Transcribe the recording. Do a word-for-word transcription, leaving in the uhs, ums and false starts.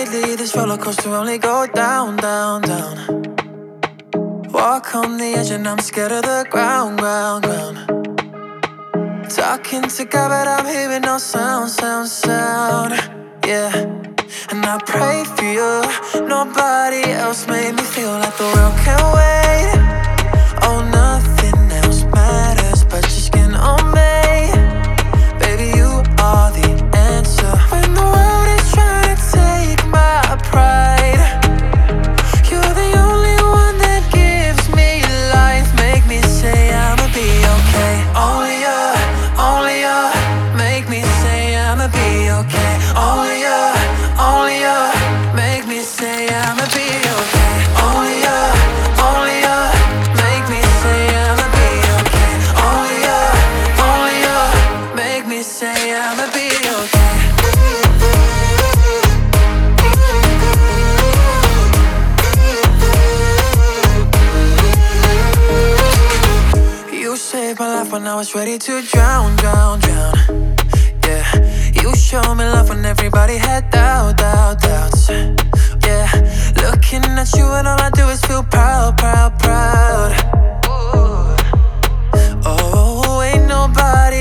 lately, this roller coaster only go down, down, down. Walk on the edge and I'm scared of the ground, ground, ground. Talking to God but I'm hearing no sound, sound, sound. Yeah, and I pray for you. Nobody else made me feel like the world can't wait. Oh, nothing else matters but your skin on me. Baby, you are the answer. When the world is trying to take my pride, you're the only one that gives me life. Make me say I'ma be okay. Only you, only you. Make me say I'ma be okay. Only you, only you. Make me say I'ma be okay. Only you, only you. Make me say I'ma be okay. Only you, only you. Make me say I'ma be okay. You saved my life when I was ready to drown, drown, drown. Yeah, you showed me love when everybody had doubt, doubt, doubts. Yeah, looking at you and all I do is feel proud, proud, proud. Oh, ain't nobody